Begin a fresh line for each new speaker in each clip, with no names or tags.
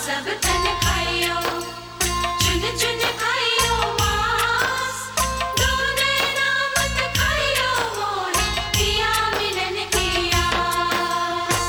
सब तन खाइयो, चुन चुन खाइयो मांस, दो नैना मत खाइयो मोहे, पिया मिलन की आस।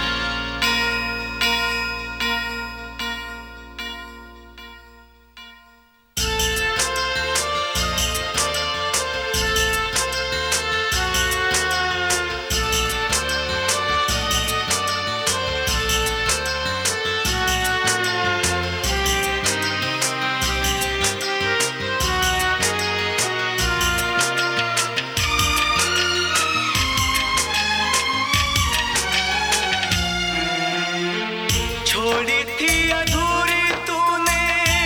छोड़ी थी अधूरी तूने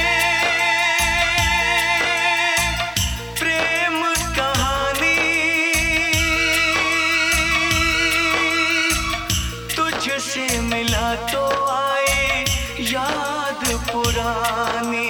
प्रेम कहानी, तुझसे मिला तो आए याद पुरानी।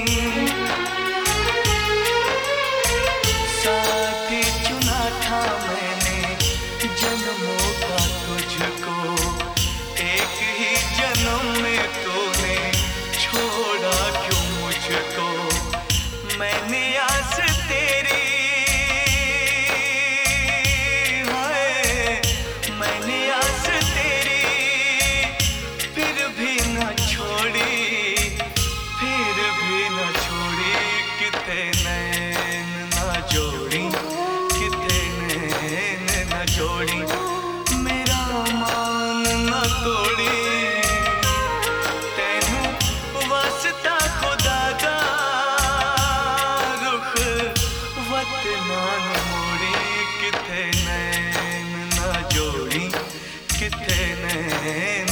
साथी चुना था मैंने जन्मों का तुझको, एक ही जन्म में तूने छोड़ा क्यों मुझको। मैंने आस तेरी है, मैंने आस तेरी फिर भी न छोड़ी, फिर भी न छोड़ी। कितने नैन न जोड़ी, कितने नैन न जोड़ी, मेरा मान न तोड़ी। तेनू वास्ता खुदा दा रुख वतना न मोड़ी। कितने नैन न जोड़ी, कितने नैन